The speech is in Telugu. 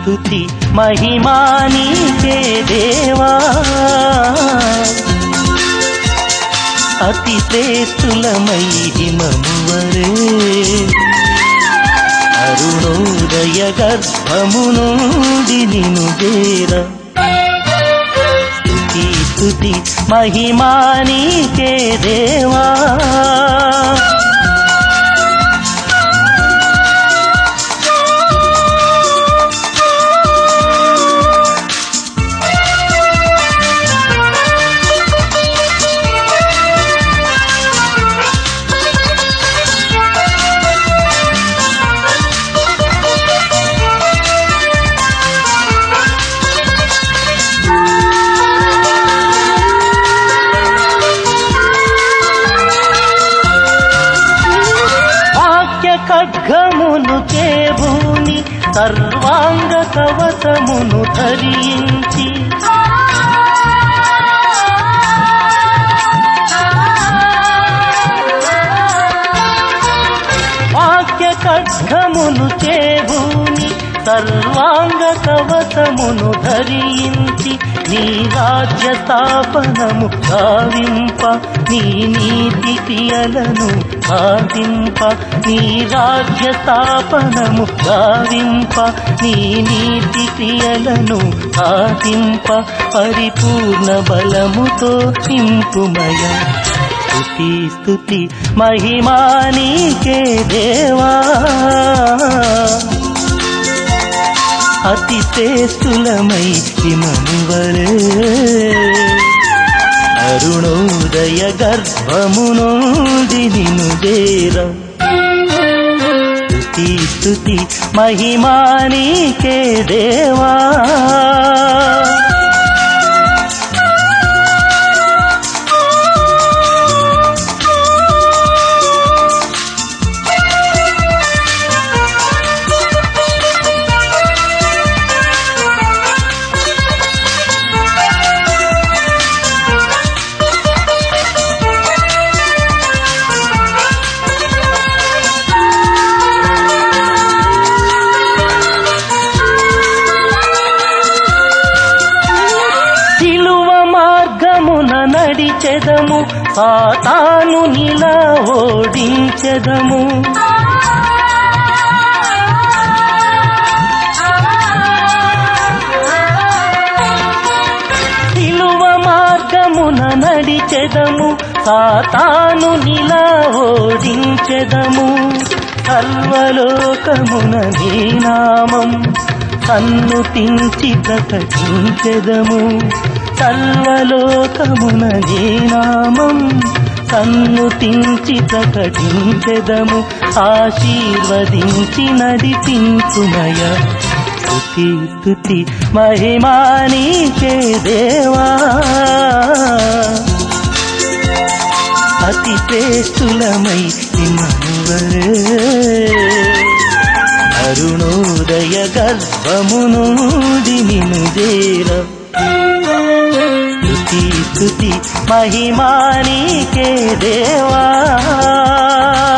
స్తుతి మహిమా నీకే దేవా అతి శ్రేష్ఠులమై హిమమువరే అరుణోదయ గర్భము నుండి నిను చేర స్తుతి స్తుతి మహిమా నీకే దేవా ఖడ్గమును చేబూని సర్వాంగ కవచమును ధరించి వాక్య ఖడ్గమును చేబూని సర్వాంగ కవచమును ధరించి నీ రాజ్య స్థాపనము గావింప నీ నీతి క్రియలను సాధింప నీ రాజ్య స్థాపనము గావింప నీ నీతి క్రియలను సాధింప పరిపూర్ణ బలముతో నింపుమయ స్తుతి స్తుతి మహిమా నీకే దేవా అతి శ్రేష్ఠులమై హిమమువరే అరుణోదయ గర్భము నుండి నిను చేర స్తుతి స్తుతి మహిమా నీకే దేవా నడిచెదము సాతాను నిలా ఓడించెదము సిలువ మార్గమున నడిచెదము సాతాను నిలా ఓడించెదము సర్వలోకమున నీ నామం సన్నుతించి ప్రకటించెదము సర్వలోకమున నీ నామం సన్నుతించి ప్రకటించెదము ఆశీర్వదించి నడిపించుమయ స్తుతి స్తుతి మహిమా నీకే దేవా అతి శ్రేష్ఠులమై హిమమువరే అరుణోదయ గర్భము నుండి నిను చేర స్తుతి స్తుతి మహిమా నీకే దేవా